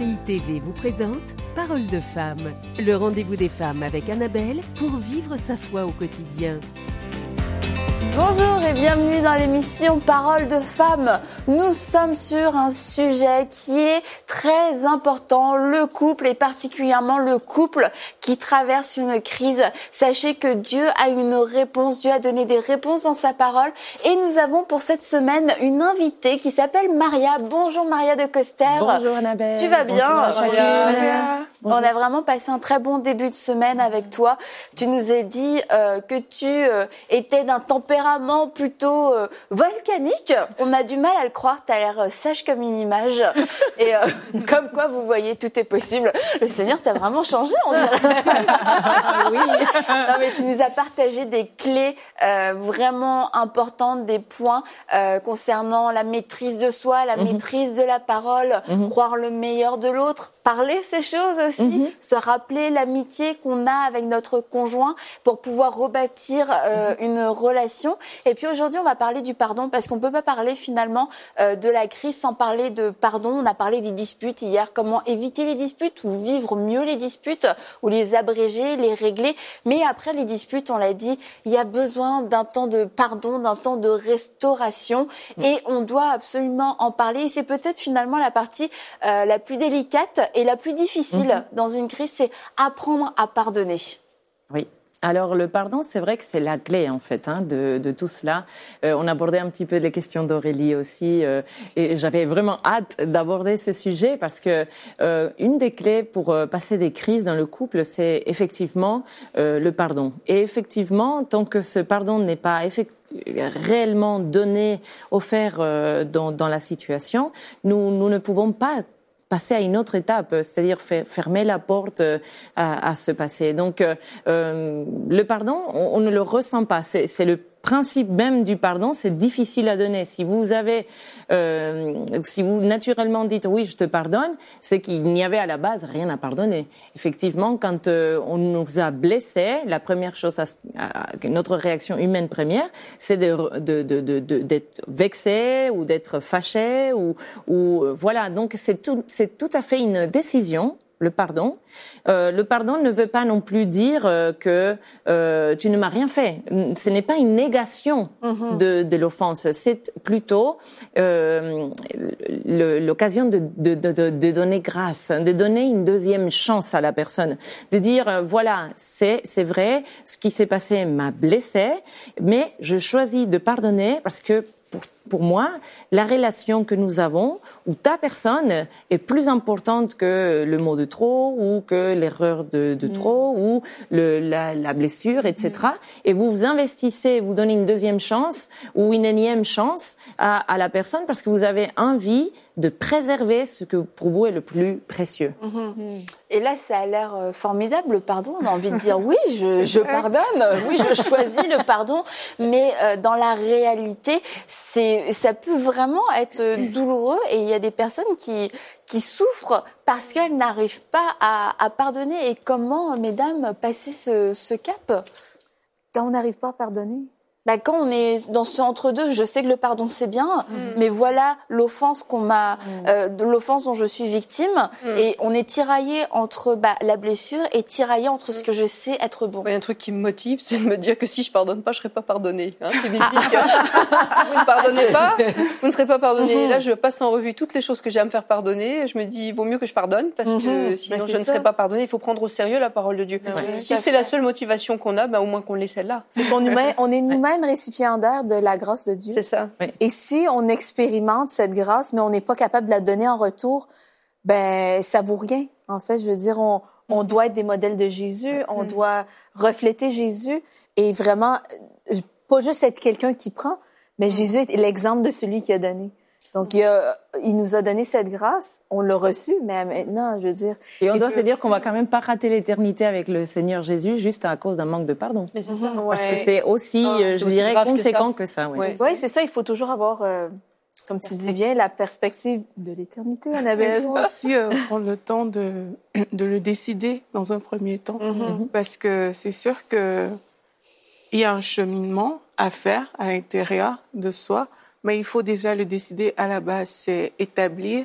RCI TV vous présente Parole de femme, le rendez-vous des femmes avec Annabelle pour vivre sa foi au quotidien. Bonjour et bienvenue dans l'émission Parole de femmes. Nous sommes sur un sujet qui est très important, le couple et particulièrement le couple qui traverse une crise. Sachez que Dieu a une réponse, Dieu a donné des réponses dans sa parole et nous avons pour cette semaine une invitée qui s'appelle Maria. Bonjour Maria de Coster. Bonjour Annabelle. Tu vas bien? Bonjour Maria. On a vraiment passé un très bon début de semaine avec toi. Tu nous as dit que tu étais d'un tempérament plutôt volcanique. On a du mal à le croire, tu as l'air sage comme une image. Et comme quoi, vous voyez, tout est possible. Le Seigneur t'a vraiment changé, on dirait. Oui. Non, mais tu nous as partagé des clés vraiment importantes, des points concernant la maîtrise de soi, la maîtrise de la parole, croire le meilleur de l'autre, parler ces choses aussi, se rappeler l'amitié qu'on a avec notre conjoint pour pouvoir rebâtir une relation. Et puis aujourd'hui, on va parler du pardon parce qu'on peut pas parler finalement de la crise sans parler de pardon. On a parlé des disputes hier, comment éviter les disputes ou vivre mieux les disputes ou les abréger, les régler. Mais après les disputes, on l'a dit, il y a besoin d'un temps de pardon, d'un temps de restauration et on doit absolument en parler. Et c'est peut-être finalement la partie la plus délicate et la plus difficile dans une crise, c'est apprendre à pardonner. Oui. Alors le pardon, c'est vrai que c'est la clé en fait de tout cela. On abordait un petit peu les questions d'Aurélie aussi, et j'avais vraiment hâte d'aborder ce sujet parce que une des clés pour passer des crises dans le couple, c'est effectivement le pardon. Et effectivement, tant que ce pardon n'est pas réellement donné, offert dans la situation, nous ne pouvons pas passer à une autre étape, c'est-à-dire fermer la porte à se passer. Donc, le pardon, on ne le ressent pas. C'est le principe même du pardon, c'est difficile à donner. Si vous naturellement dites oui, je te pardonne, c'est qu'il n'y avait à la base rien à pardonner. Effectivement, quand on nous a blessés, la première chose, notre réaction humaine première, c'est d'être vexé ou d'être fâché ou voilà. Donc c'est tout à fait une décision. Le pardon. Le pardon ne veut pas non plus dire que tu ne m'as rien fait. Ce n'est pas une négation de l'offense. C'est plutôt l'occasion de donner grâce, de donner une deuxième chance à la personne, de dire voilà, c'est vrai, ce qui s'est passé m'a blessé, mais je choisis de pardonner parce que pour moi, la relation que nous avons, ou ta personne, est plus importante que le mot de trop, ou que l'erreur de trop, ou la blessure, etc. Et vous vous investissez, vous donnez une deuxième chance, ou une énième chance à la personne, parce que vous avez envie de préserver ce que pour vous est le plus précieux. Et là, ça a l'air formidable, le pardon. On a envie de dire oui, je pardonne, oui, je choisis le pardon. Mais dans la réalité, ça peut vraiment être douloureux. Et il y a des personnes qui souffrent parce qu'elles n'arrivent pas à pardonner. Et comment, mesdames, passer ce cap? Quand on n'arrive pas à pardonner? Quand on est dans ce entre-deux, je sais que le pardon c'est bien, mais voilà l'offense de l'offense dont je suis victime, et on est tiraillé entre la blessure et tiraillé entre ce que je sais être bon. Il y a un truc qui me motive, c'est de me dire que si je pardonne pas, je serai pas pardonnée. C'est biblique. Si vous ne pardonnez pas, vous ne serez pas pardonné. Là, je passe en revue toutes les choses que j'ai à me faire pardonner. Je me dis, il vaut mieux que je pardonne parce que sinon je ne serai pas pardonnée. Il faut prendre au sérieux la parole de Dieu. Si c'est la seule motivation qu'on a, au moins qu'on l'ait celle-là. C'est qu'on est nous-mêmes récipiendaire de la grâce de Dieu. C'est ça. Oui. Et si on expérimente cette grâce, mais on n'est pas capable de la donner en retour, ça vaut rien. En fait, je veux dire, on doit être des modèles de Jésus, on doit refléter Jésus et vraiment, pas juste être quelqu'un qui prend, mais Jésus est l'exemple de celui qui a donné. Donc, il nous a donné cette grâce, on l'a reçue, mais maintenant, je veux dire... Et on doit se dire qu'on va quand même pas rater l'éternité avec le Seigneur Jésus juste à cause d'un manque de pardon. Mais c'est ça. Parce que c'est aussi, je dirais, conséquent que ça. Oui, c'est ça, il faut toujours avoir, comme tu dis bien, la perspective de l'éternité, Annabelle. Il faut aussi prendre le temps de le décider dans un premier temps, parce que c'est sûr que il y a un cheminement à faire à l'intérieur de soi, mais il faut déjà le décider à la base, c'est établir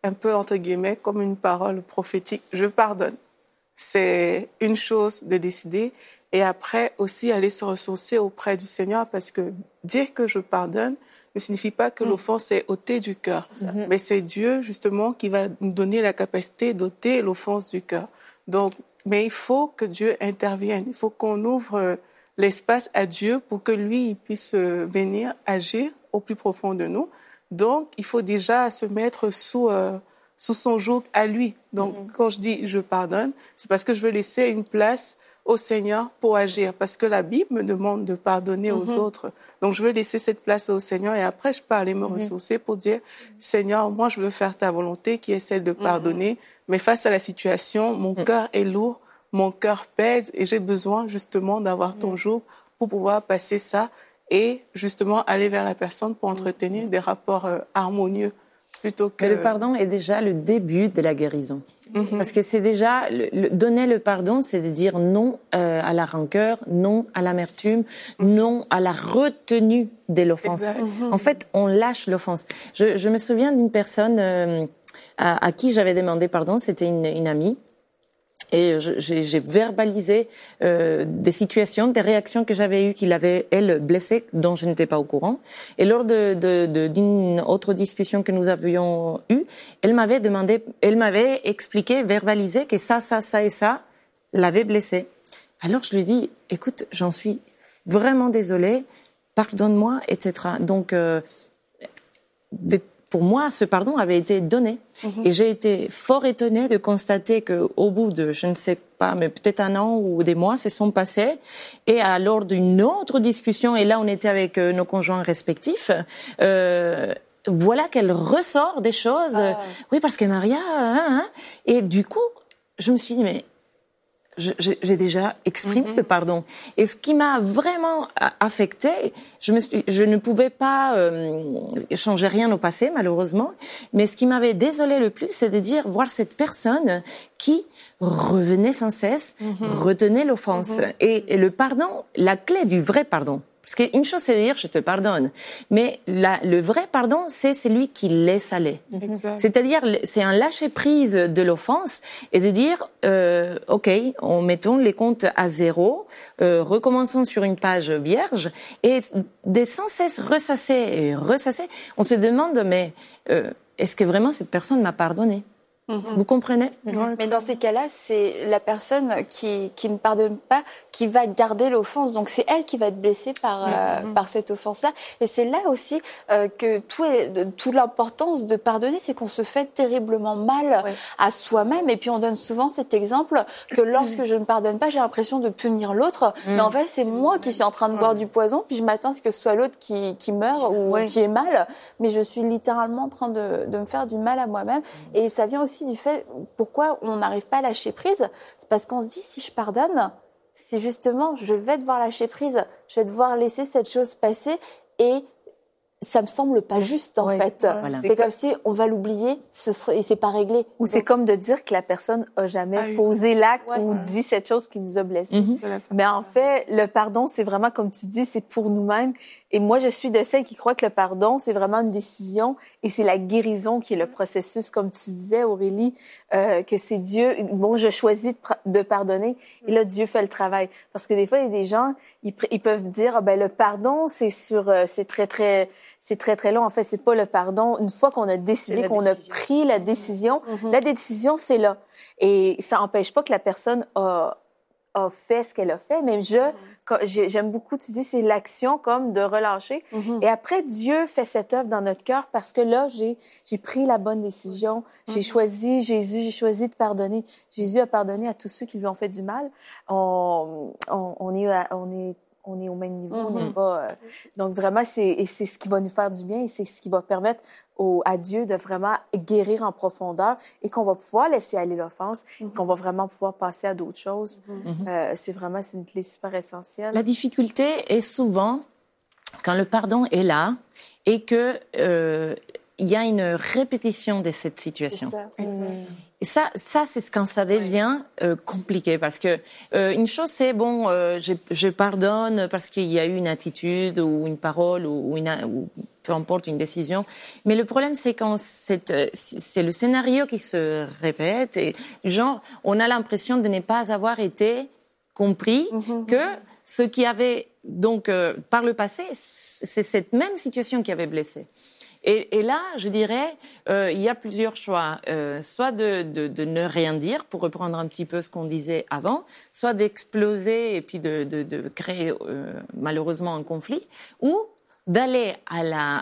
un peu, entre guillemets, comme une parole prophétique. Je pardonne. C'est une chose de décider et après aussi aller se ressourcer auprès du Seigneur parce que dire que je pardonne ne signifie pas que l'offense est ôtée du cœur. Mais c'est Dieu, justement, qui va nous donner la capacité d'ôter l'offense du cœur. Donc, mais il faut que Dieu intervienne. Il faut qu'on ouvre l'espace à Dieu pour que lui il puisse venir agir au plus profond de nous. Donc, il faut déjà se mettre sous son joug à lui. Donc, quand je dis je pardonne, c'est parce que je veux laisser une place au Seigneur pour agir. Parce que la Bible me demande de pardonner aux autres. Donc, je veux laisser cette place au Seigneur et après, je peux aller me ressourcer pour dire, Seigneur, moi, je veux faire ta volonté qui est celle de pardonner. Mais face à la situation, mon cœur est lourd, mon cœur pèse et j'ai besoin justement d'avoir ton joug pour pouvoir passer ça et justement aller vers la personne pour entretenir des rapports harmonieux. Plutôt que... Mais le pardon est déjà le début de la guérison. Parce que c'est déjà, donner le pardon, c'est de dire non à la rancœur, non à l'amertume, non à la retenue de l'offense. En fait, on lâche l'offense. Je me souviens d'une personne à qui j'avais demandé pardon, c'était une amie. Et j'ai verbalisé des situations, des réactions que j'avais eues, qu'il avait, elle, blessée, dont je n'étais pas au courant. Et lors d'une autre discussion que nous avions eue, elle m'avait expliqué, verbalisé que ça et ça l'avait blessée. Alors je lui ai dit, écoute, j'en suis vraiment désolée, pardonne-moi, etc. Donc, pour moi, ce pardon avait été donné. Et j'ai été fort étonnée de constater qu'au bout de, je ne sais pas, mais peut-être un an ou des mois se sont passés. Et lors d'une autre discussion, et là on était avec nos conjoints respectifs, voilà qu'elle ressort des choses. Oui, parce que Maria... Et du coup, je me suis dit, mais... J'ai déjà exprimé le pardon. Et ce qui m'a vraiment affectée, je ne pouvais pas changer rien au passé, malheureusement, mais ce qui m'avait désolée le plus, c'est de voir cette personne qui revenait sans cesse, retenait l'offense. Et le pardon, la clé du vrai pardon, parce qu'une chose, c'est de dire « je te pardonne », mais le vrai pardon, c'est celui qui laisse aller. C'est-à-dire, c'est un lâcher-prise de l'offense et de dire « ok, mettons les comptes à zéro, recommençons sur une page vierge » et de sans cesse ressasser, on se demande « mais est-ce que vraiment cette personne m'a pardonné ?» Vous comprenez? Mais dans ces cas-là, c'est la personne qui ne pardonne pas qui va garder l'offense. Donc c'est elle qui va être blessée par cette offense-là. Et c'est là aussi que toute l'importance de pardonner, c'est qu'on se fait terriblement mal à soi-même. Et puis on donne souvent cet exemple que lorsque je ne pardonne pas, j'ai l'impression de punir l'autre. Mais en fait, c'est moi qui suis en train de boire du poison, puis je m'attends à ce que ce soit l'autre qui meure ou qui ait mal. Mais je suis littéralement en train de me faire du mal à moi-même. Et ça vient aussi du fait pourquoi on n'arrive pas à lâcher prise, c'est parce qu'on se dit si je pardonne, c'est justement je vais devoir lâcher prise, je vais devoir laisser cette chose passer et ça me semble pas juste en fait. Voilà. C'est comme si on va l'oublier et c'est pas réglé. Ou c'est comme de dire que la personne a jamais posé l'acte ou dit cette chose qui nous a blessés. Mais en fait, le pardon, c'est vraiment comme tu dis, c'est pour nous-mêmes. Et moi, je suis de celles qui croient que le pardon, c'est vraiment une décision et c'est la guérison qui est le processus, comme tu disais, Aurélie, que c'est Dieu. Bon, je choisis de pardonner et là, Dieu fait le travail. Parce que des fois, il y a des gens, ils peuvent dire, le pardon, c'est très, très long. En fait, c'est pas le pardon. Une fois qu'on a décidé, qu'on a pris la décision, la décision, c'est là. Et ça n'empêche pas que la personne a fait ce qu'elle a fait, mais j'aime beaucoup, tu dis, c'est l'action comme de relâcher. Et après, Dieu fait cette œuvre dans notre cœur parce que là, j'ai pris la bonne décision. J'ai choisi Jésus, j'ai choisi de pardonner. Jésus a pardonné à tous ceux qui lui ont fait du mal. On est au même niveau, on n'est pas... donc vraiment, c'est ce qui va nous faire du bien et c'est ce qui va permettre à Dieu de vraiment guérir en profondeur et qu'on va pouvoir laisser aller l'offense, qu'on va vraiment pouvoir passer à d'autres choses. C'est une clé super essentielle. La difficulté est souvent quand le pardon est là et que il y a une répétition de cette situation. Et ça, c'est quand ça devient compliqué, parce que une chose, c'est je pardonne parce qu'il y a eu une attitude ou une parole ou peu importe, une décision. Mais le problème, c'est quand c'est le scénario qui se répète et genre, on a l'impression de ne pas avoir été compris que ce qui avait donc par le passé, c'est cette même situation qui avait blessé. Et là, je dirais, il y a plusieurs choix. Soit de ne rien dire, pour reprendre un petit peu ce qu'on disait avant, soit d'exploser et puis de créer malheureusement un conflit, ou d'aller à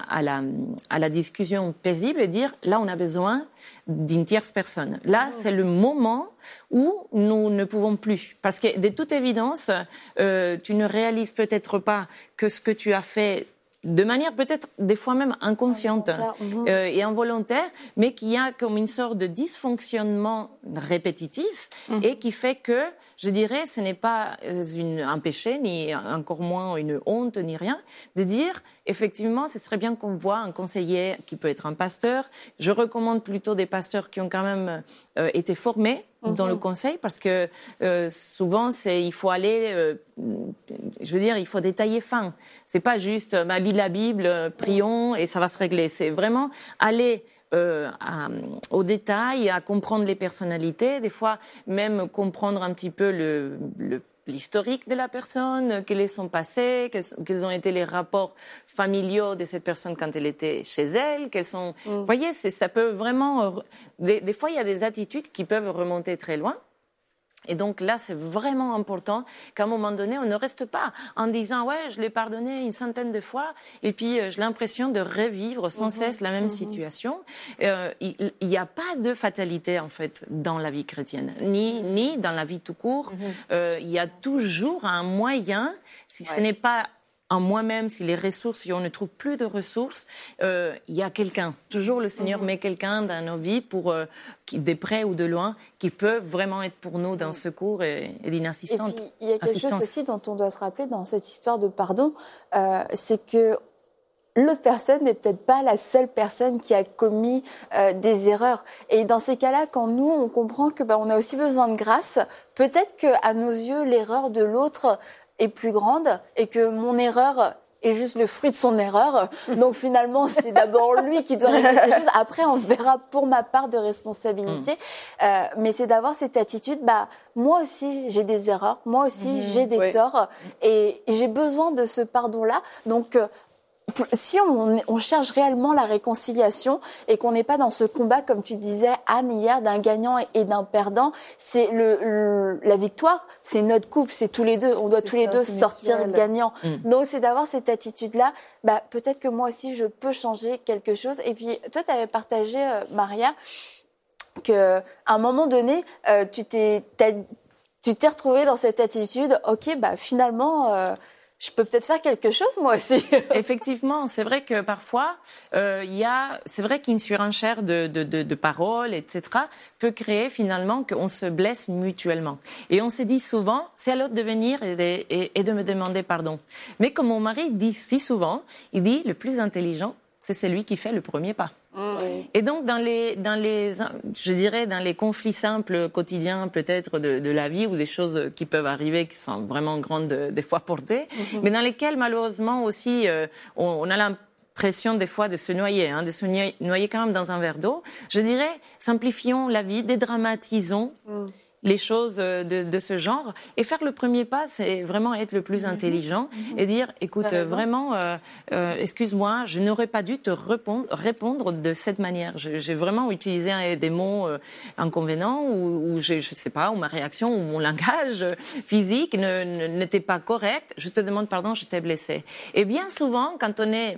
la discussion paisible et dire, là, on a besoin d'une tierce personne. Là, c'est le moment où nous ne pouvons plus. Parce que, de toute évidence, tu ne réalises peut-être pas que ce que tu as fait de manière peut-être des fois même inconsciente et involontaire, mais qu'il y a comme une sorte de dysfonctionnement répétitif et qui fait que, je dirais, ce n'est pas un péché, ni encore moins une honte, ni rien, de dire, effectivement, ce serait bien qu'on voit un conseiller qui peut être un pasteur. Je recommande plutôt des pasteurs qui ont quand même été formés dans le conseil, parce que souvent il faut aller, je veux dire, il faut détailler fin. C'est pas juste lis la Bible, prions et ça va se régler. C'est vraiment aller au détail, à comprendre les personnalités, des fois même comprendre un petit peu l'historique de la personne, quel est son passé, quels ont été les rapports familiaux de cette personne quand elle était chez elle, quels sont... Vous voyez, ça peut vraiment... Des fois, il y a des attitudes qui peuvent remonter très loin. Et donc là, c'est vraiment important qu'à un moment donné, on ne reste pas en disant « ouais, je l'ai pardonné une centaine de fois » et puis j'ai l'impression de revivre sans cesse la même situation. Il n'y a pas de fatalité, en fait, dans la vie chrétienne, ni dans la vie tout court. Il y a toujours un moyen, si ce n'est pas en moi-même, si on ne trouve plus de ressources, il y a quelqu'un. Toujours le Seigneur met quelqu'un dans nos vies, de près ou de loin, qui peut vraiment être pour nous d'un secours et d'une assistance. Et puis, il y a quelque chose aussi dont on doit se rappeler dans cette histoire de pardon, c'est que l'autre personne n'est peut-être pas la seule personne qui a commis des erreurs. Et dans ces cas-là, quand nous, on comprend que on a aussi besoin de grâce, peut-être qu'à nos yeux, l'erreur de l'autre est plus grande et que mon erreur est juste le fruit de son erreur. Donc finalement, c'est d'abord lui qui doit régler les choses. Après, on verra pour ma part de responsabilité. Mais c'est d'avoir cette attitude, moi aussi, j'ai des erreurs. Moi aussi, j'ai des torts. Et j'ai besoin de ce pardon-là. Donc, si on cherche réellement la réconciliation et qu'on n'est pas dans ce combat, comme tu disais, Anne, hier, d'un gagnant et d'un perdant, c'est la victoire, c'est notre couple, c'est tous les deux. On doit tous les deux sortir gagnants. Donc, c'est d'avoir cette attitude-là. Peut-être que moi aussi, je peux changer quelque chose. Et puis, toi, tu avais partagé, Maria, qu'à un moment donné, tu t'es retrouvée dans cette attitude. Ok, finalement... je peux peut-être faire quelque chose, moi aussi. Effectivement, c'est vrai que parfois, c'est vrai qu'une surenchère de paroles, etc., peut créer finalement qu'on se blesse mutuellement. Et on se dit souvent, c'est à l'autre de venir et de me demander pardon. Mais comme mon mari dit si souvent, il dit, le plus intelligent, c'est celui qui fait le premier pas. Et donc dans les conflits simples quotidiens peut-être de la vie, ou des choses qui peuvent arriver qui sont vraiment grandes des fois portées, mais dans lesquelles malheureusement aussi on a l'impression des fois de se noyer, de se noyer quand même dans un verre d'eau. Je dirais, simplifions la vie, dédramatisons les choses de ce genre, et faire le premier pas, c'est vraiment être le plus intelligent et dire, écoute, vraiment, excuse-moi, je n'aurais pas dû te répondre de cette manière. J'ai vraiment utilisé des mots inconvénients, ou je sais pas, ou ma réaction, ou mon langage physique n'était pas correct. Je te demande pardon, je t'ai blessé. Et bien souvent, quand on est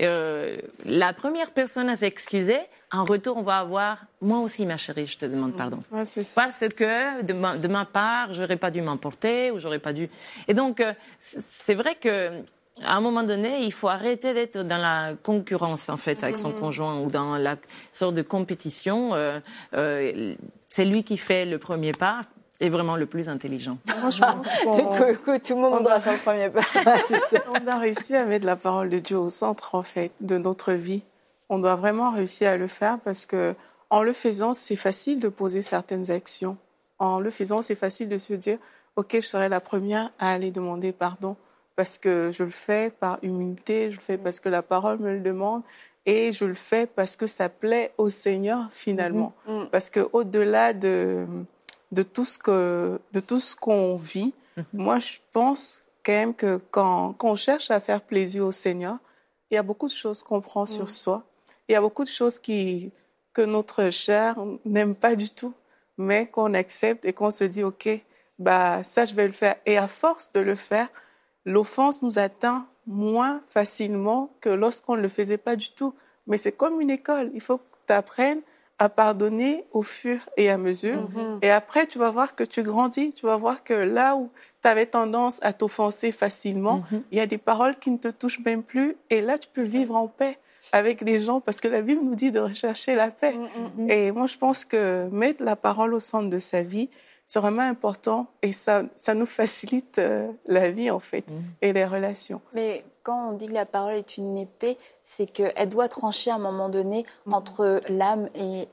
la première personne à s'excuser, en retour, on va avoir « moi aussi, ma chérie, je te demande pardon ». Parce que, de ma part, j'aurais pas dû m'emporter, ou j'aurais pas dû... Et donc, c'est vrai que à un moment donné, il faut arrêter d'être dans la concurrence, en fait, avec son conjoint, ou dans la sorte de compétition. C'est lui qui fait le premier pas, est vraiment le plus intelligent. Moi, je pense que tout le monde doit faire le premier pas. On a réussi à mettre la parole de Dieu au centre, en fait, de notre vie. On doit vraiment réussir à le faire parce que en le faisant, c'est facile de poser certaines actions. En le faisant, c'est facile de se dire « Ok, je serai la première à aller demander pardon parce que je le fais par humilité, je le fais parce que la parole me le demande et je le fais parce que ça plaît au Seigneur finalement. Parce que au-delà de tout ce qu'on vit, moi, je pense quand même que quand on cherche à faire plaisir au Seigneur, il y a beaucoup de choses qu'on prend sur soi. Il y a beaucoup de choses que notre chair n'aime pas du tout, mais qu'on accepte et qu'on se dit, OK, ça, je vais le faire. Et à force de le faire, l'offense nous atteint moins facilement que lorsqu'on ne le faisait pas du tout. Mais c'est comme une école. Il faut que tu apprennes à pardonner au fur et à mesure. Et après, tu vas voir que tu grandis. Tu vas voir que là où tu avais tendance à t'offenser facilement, il y a des paroles qui ne te touchent même plus. Et là, tu peux vivre en paix avec les gens parce que la Bible nous dit de rechercher la paix. Et moi, je pense que mettre la parole au centre de sa vie, c'est vraiment important et ça nous facilite la vie, en fait, et les relations. Mais quand on dit que la parole est une épée, c'est qu'elle doit trancher à un moment donné entre l'âme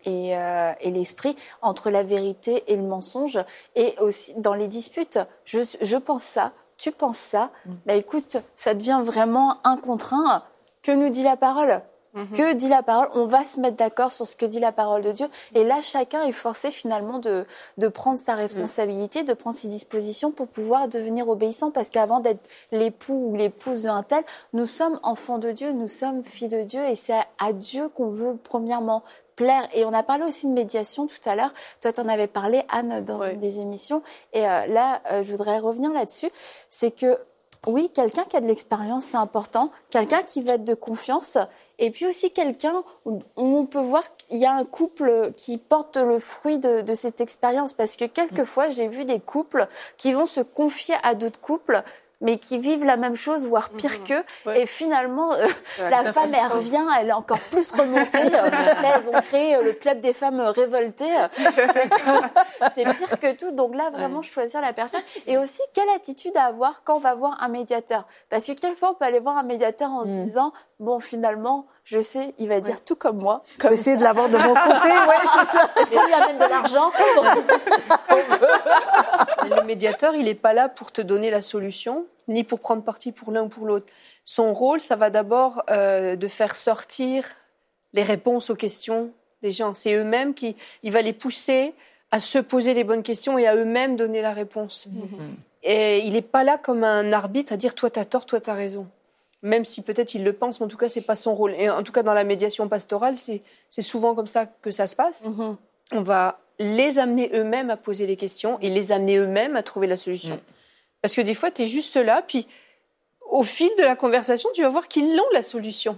et l'esprit, entre la vérité et le mensonge, et aussi dans les disputes. Je pense ça, tu penses ça, écoute, ça devient vraiment un contre un. Que nous dit la parole ? Que dit la parole ? On va se mettre d'accord sur ce que dit la parole de Dieu. Et là, chacun est forcé finalement de prendre sa responsabilité, de prendre ses dispositions pour pouvoir devenir obéissant. Parce qu'avant d'être l'époux ou l'épouse d'un tel, nous sommes enfants de Dieu, nous sommes filles de Dieu. Et c'est à Dieu qu'on veut premièrement plaire. Et on a parlé aussi de médiation tout à l'heure. Toi, tu en avais parlé, Anne, dans une des émissions. Et là, je voudrais revenir là-dessus. C'est que oui, quelqu'un qui a de l'expérience, c'est important. Quelqu'un qui va être de confiance. Et puis aussi quelqu'un où on peut voir qu'il y a un couple qui porte le fruit de cette expérience. Parce que quelquefois, j'ai vu des couples qui vont se confier à d'autres couples, mais qui vivent la même chose, voire pire qu'eux. Et finalement, la femme, elle revient, elle est encore plus remontée. Là, elles ont créé le club des femmes révoltées. C'est pire que tout. Donc là, vraiment, choisir la personne. Et aussi, quelle attitude à avoir quand on va voir un médiateur ? Parce que quelquefois, on peut aller voir un médiateur en se disant, bon, finalement, je sais, il va dire tout comme moi. Je vais essayer de l'avoir de mon côté. C'est ça. Est-ce qu'on lui amène de l'argent ? Le médiateur, il n'est pas là pour te donner la solution, ni pour prendre parti pour l'un ou pour l'autre. Son rôle, ça va d'abord de faire sortir les réponses aux questions des gens. C'est eux-mêmes il va les pousser à se poser les bonnes questions et à eux-mêmes donner la réponse. Et il n'est pas là comme un arbitre à dire « toi, t'as tort, toi, t'as raison ». Même si peut-être il le pense, mais en tout cas, c'est pas son rôle. Et en tout cas, dans la médiation pastorale, c'est souvent comme ça que ça se passe. On va les amener eux-mêmes à poser les questions et les amener eux-mêmes à trouver la solution. Parce que des fois, tu es juste là, puis au fil de la conversation, tu vas voir qu'ils l'ont, la solution.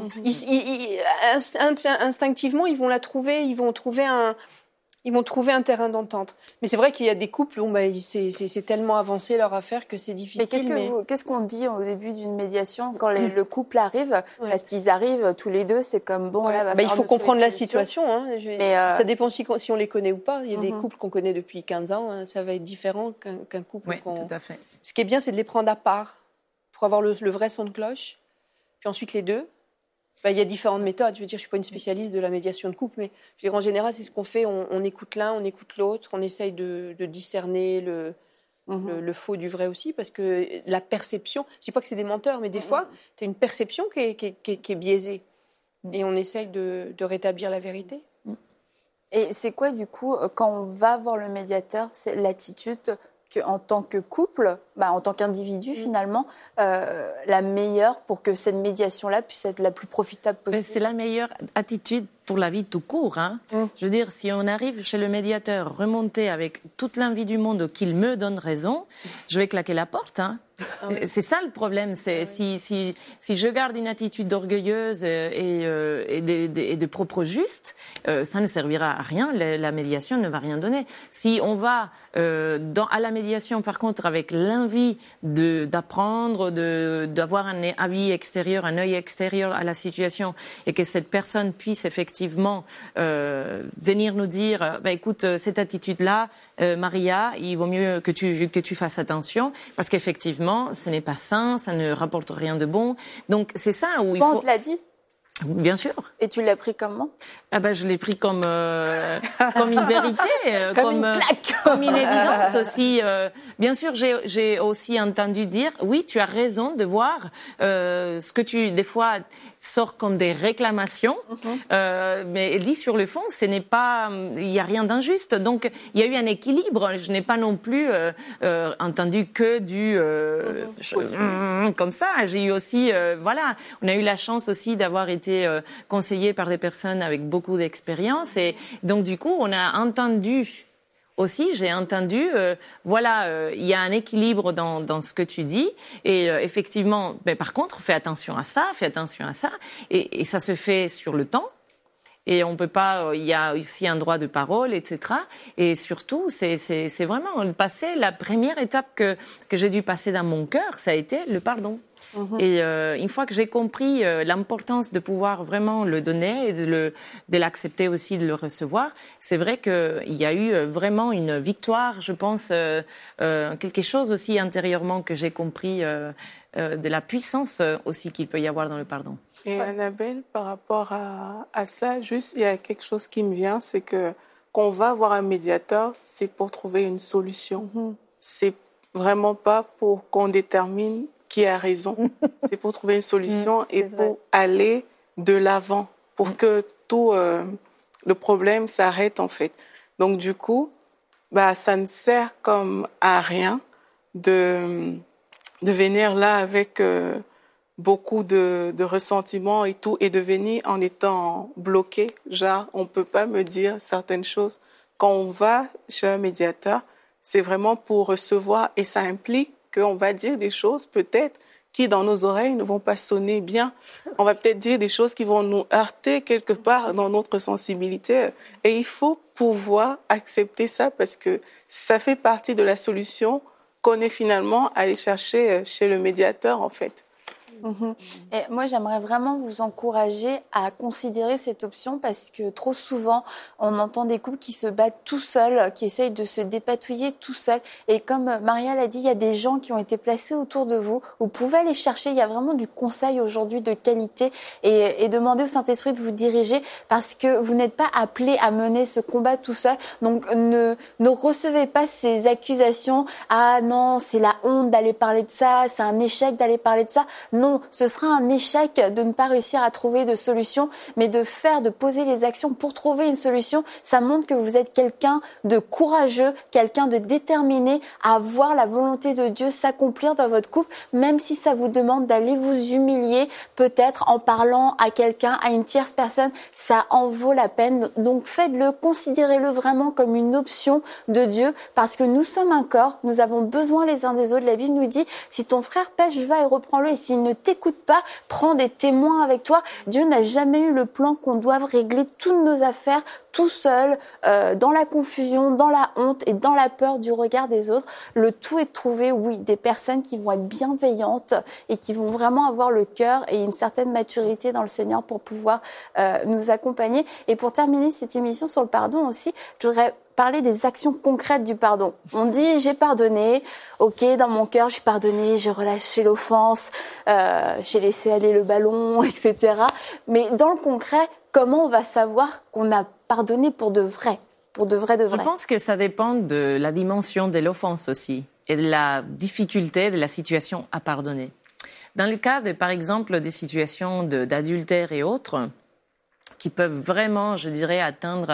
Instinctivement, ils vont la trouver, ils vont trouver un terrain d'entente. Mais c'est vrai qu'il y a des couples où c'est tellement avancé leur affaire que c'est difficile. Mais qu'est-ce qu'on dit au début d'une médiation quand le couple arrive ? Parce qu'ils arrivent tous les deux, c'est comme bon, là, il faut comprendre la situation. Ça dépend si on les connaît ou pas. Il y a des couples qu'on connaît depuis 15 ans, ça va être différent qu'un couple. Oui, tout à fait. Ce qui est bien, c'est de les prendre à part pour avoir le vrai son de cloche. Puis ensuite, les deux. Il y a différentes méthodes. Je veux dire, je suis pas une spécialiste de la médiation de couple, mais je veux dire, en général, c'est ce qu'on fait. On écoute l'un, on écoute l'autre, on essaye de discerner le faux du vrai aussi, parce que la perception, je dis pas que c'est des menteurs, mais des fois, tu as une perception qui est biaisée. Et on essaye de rétablir la vérité. Et c'est quoi, du coup, quand on va voir le médiateur, c'est l'attitude qu'en tant que couple, en tant qu'individu finalement, la meilleure pour que cette médiation-là puisse être la plus profitable possible. C'est la meilleure attitude pour la vie tout court. Je veux dire, si on arrive chez le médiateur remonté avec toute l'envie du monde qu'il me donne raison, je vais claquer la porte. C'est ça le problème. C'est si je garde une attitude orgueilleuse et de propos justes, ça ne servira à rien. La médiation ne va rien donner. Si on va à la médiation, par contre, avec l'envie d'apprendre, d'avoir un avis extérieur, un œil extérieur à la situation, et que cette personne puisse effectivement venir nous dire, écoute, cette attitude-là, Maria, il vaut mieux que tu fasses attention, parce qu'effectivement, ce n'est pas sain, ça ne rapporte rien de bon. Donc c'est ça où il faut. On te l'a dit. Bien sûr. Et tu l'as pris comment? Je l'ai pris comme une vérité, comme une claque, comme une évidence aussi. Bien sûr, j'ai aussi entendu dire, oui, tu as raison de voir ce que tu des fois sort comme des réclamations, mais elle dit sur le fond, ce n'est pas, il y a rien d'injuste. Donc il y a eu un équilibre. Je n'ai pas non plus entendu que du comme ça. J'ai eu aussi, on a eu la chance aussi d'avoir été conseillé par des personnes avec beaucoup d'expérience et donc du coup on a entendu aussi, j'ai entendu, il y a un équilibre dans ce que tu dis et effectivement, par contre, fais attention à ça et ça se fait sur le temps. Et on peut pas, il y a aussi un droit de parole, etc. Et surtout, c'est vraiment la première étape que j'ai dû passer dans mon cœur, ça a été le pardon. Et une fois que j'ai compris l'importance de pouvoir vraiment le donner et de l'accepter aussi, de le recevoir, c'est vrai qu'il y a eu vraiment une victoire, je pense, quelque chose aussi intérieurement que j'ai compris de la puissance aussi qu'il peut y avoir dans le pardon. Et Annabelle, par rapport à ça, juste, il y a quelque chose qui me vient, c'est que quand on va voir un médiateur, c'est pour trouver une solution. C'est vraiment pas pour qu'on détermine qui a raison. C'est pour trouver une solution et pour aller de l'avant, pour que tout le problème s'arrête en fait. Donc du coup, ça ne sert comme à rien de venir là avec beaucoup de ressentiment et tout, et de venir en étant bloqué. Genre, on peut pas me dire certaines choses. Quand on va chez un médiateur, c'est vraiment pour recevoir, et ça implique qu'on va dire des choses peut-être qui dans nos oreilles ne vont pas sonner bien. On va peut-être dire des choses qui vont nous heurter quelque part dans notre sensibilité. Et il faut pouvoir accepter ça parce que ça fait partie de la solution qu'on est finalement allé chercher chez le médiateur en fait. Et moi, j'aimerais vraiment vous encourager à considérer cette option parce que trop souvent, on entend des couples qui se battent tout seuls, qui essayent de se dépatouiller tout seuls. Et comme Maria l'a dit, il y a des gens qui ont été placés autour de vous. Vous pouvez aller chercher. Il y a vraiment du conseil aujourd'hui de qualité et demander au Saint-Esprit de vous diriger parce que vous n'êtes pas appelés à mener ce combat tout seul. Donc, ne recevez pas ces accusations. Ah non, c'est la honte d'aller parler de ça. C'est un échec d'aller parler de ça. Non, ce sera un échec de ne pas réussir à trouver de solution, mais de poser les actions pour trouver une solution, ça montre que vous êtes quelqu'un de courageux, quelqu'un de déterminé à voir la volonté de Dieu s'accomplir dans votre couple, même si ça vous demande d'aller vous humilier, peut-être en parlant à quelqu'un, à une tierce personne, ça en vaut la peine. Donc faites-le, considérez-le vraiment comme une option de Dieu, parce que nous sommes un corps, nous avons besoin les uns des autres. La Bible nous dit, si ton frère pêche, va et reprends-le, et s'il ne t'écoute pas, prends des témoins avec toi. Dieu n'a jamais eu le plan qu'on doive régler toutes nos affaires tout seul, dans la confusion, dans la honte et dans la peur du regard des autres. Le tout est de trouver, des personnes qui vont être bienveillantes et qui vont vraiment avoir le cœur et une certaine maturité dans le Seigneur pour pouvoir nous accompagner. Et pour terminer cette émission sur le pardon aussi, je voudrais parler des actions concrètes du pardon. On dit j'ai pardonné, ok, dans mon cœur j'ai pardonné, j'ai relâché l'offense, j'ai laissé aller le ballon, etc. Mais dans le concret, comment on va savoir qu'on a pardonné pour de vrai, Je pense que ça dépend de la dimension de l'offense aussi et de la difficulté de la situation à pardonner. Dans le cas par exemple, des situations d'adultère et autres, qui peuvent vraiment, je dirais, atteindre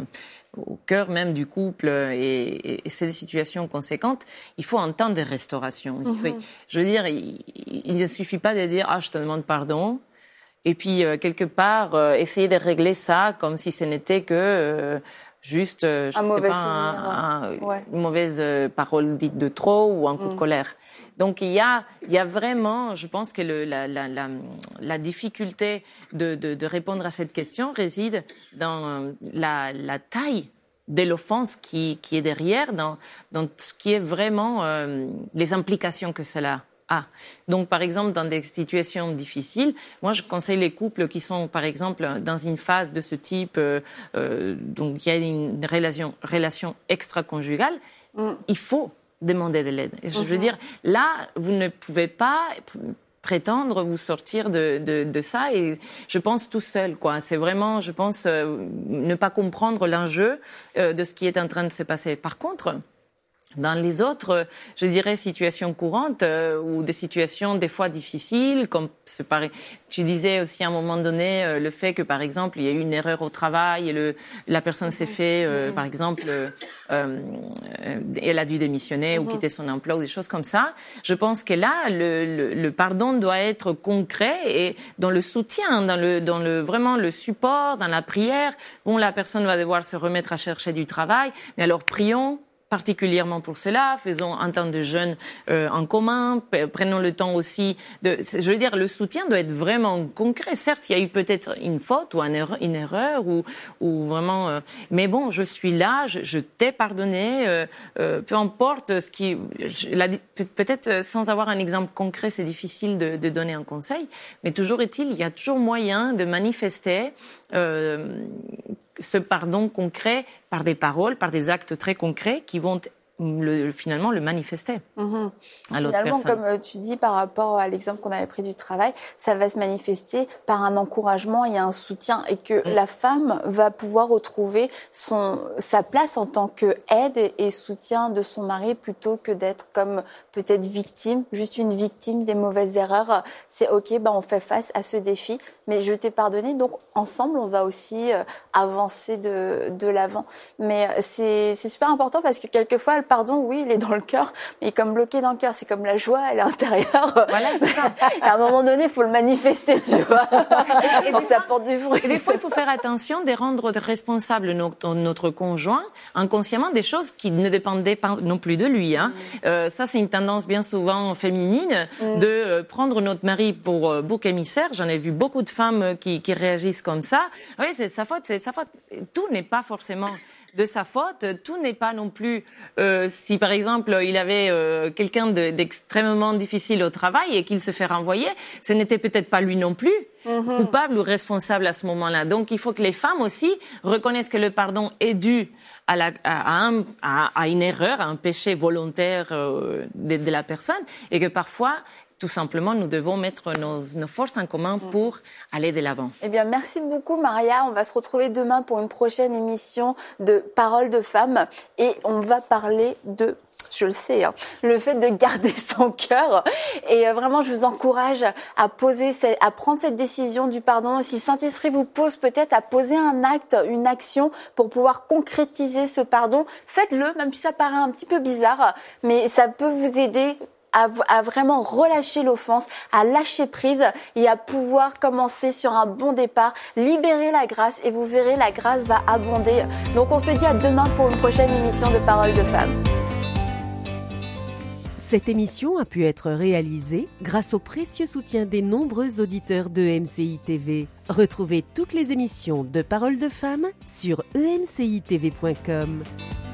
au cœur même du couple et c'est des situations conséquentes, il faut un temps de restauration. Je veux dire, il ne suffit pas de dire « Ah, je te demande pardon », et puis quelque part essayer de régler ça comme si ce n'était que juste, je sais pas, une mauvaise parole dite de trop ou un coup de colère. Donc il y a vraiment, je pense que la difficulté de répondre à cette question réside dans la taille de l'offense qui est derrière, dans ce qui est vraiment les implications que cela a. Donc, par exemple, dans des situations difficiles, moi, je conseille les couples qui sont, par exemple, dans une phase de ce type, donc il y a une relation extra-conjugale, il faut demander de l'aide. Je veux dire, là, vous ne pouvez pas prétendre ou sortir de ça. Et je pense tout seul, quoi. C'est vraiment, je pense, ne pas comprendre l'enjeu de ce qui est en train de se passer. Par contre, dans les autres, je dirais, situations courantes ou des situations des fois difficiles, comme tu disais aussi à un moment donné le fait que, par exemple, il y a eu une erreur au travail et la personne s'est fait, par exemple, elle a dû démissionner ou quitter son emploi ou des choses comme ça. Je pense que là, le pardon doit être concret et dans le soutien, dans le vraiment le support, dans la prière. Bon, la personne va devoir se remettre à chercher du travail, mais alors prions particulièrement pour cela, faisons un temps de jeûne en commun, prenons le temps aussi je veux dire, le soutien doit être vraiment concret. Certes, il y a eu peut-être une faute ou une erreur ou vraiment, mais bon, je suis là, je t'ai pardonné, peu importe ce qui, peut-être sans avoir un exemple concret, c'est difficile de donner un conseil, mais toujours est-il, il y a toujours moyen de manifester ce pardon concret par des paroles, par des actes très concrets qui vont finalement le manifester à l'autre personne. Finalement, comme tu dis par rapport à l'exemple qu'on avait pris du travail, ça va se manifester par un encouragement et un soutien et que la femme va pouvoir retrouver sa place en tant qu'aide et soutien de son mari plutôt que d'être comme peut-être victime, juste une victime des mauvaises erreurs. C'est OK, on fait face à ce défi, mais je t'ai pardonné, donc ensemble, on va aussi avancer de l'avant. Mais c'est super important parce que quelquefois, le pardon, oui, il est dans le cœur, mais il est comme bloqué dans le cœur. C'est comme la joie, elle est intérieure. Voilà, c'est ça. À un moment donné, il faut le manifester, tu vois. Et donc, ça porte du fruit. Et des fois, il faut faire attention de rendre responsable notre conjoint inconsciemment des choses qui ne dépendaient pas non plus de lui. Ça, c'est une tendance bien souvent féminine de prendre notre mari pour bouc émissaire. J'en ai vu beaucoup de femmes qui réagissent comme ça. Oui, c'est sa faute, c'est sa faute. Tout n'est pas forcément de sa faute. Tout n'est pas non plus si par exemple il avait quelqu'un d'extrêmement difficile au travail et qu'il se fait renvoyer, ce n'était peut-être pas lui non plus coupable ou responsable à ce moment-là. Donc il faut que les femmes aussi reconnaissent que le pardon est dû à une erreur, à un péché volontaire de la personne et que parfois tout simplement, nous devons mettre nos forces en commun pour aller de l'avant. Eh bien, merci beaucoup, Maria. On va se retrouver demain pour une prochaine émission de Paroles de femmes et on va parler de, je le sais, le fait de garder son cœur. Et vraiment, je vous encourage à prendre cette décision du pardon. Si le Saint-Esprit vous pose peut-être à poser un acte, une action pour pouvoir concrétiser ce pardon, faites-le, même si ça paraît un petit peu bizarre, mais ça peut vous aider à vraiment relâcher l'offense, à lâcher prise et à pouvoir commencer sur un bon départ, libérer la grâce et vous verrez, la grâce va abonder. Donc on se dit à demain pour une prochaine émission de Paroles de femmes. Cette émission a pu être réalisée grâce au précieux soutien des nombreux auditeurs de MCI TV. Retrouvez toutes les émissions de Paroles de femmes sur emcitv.com.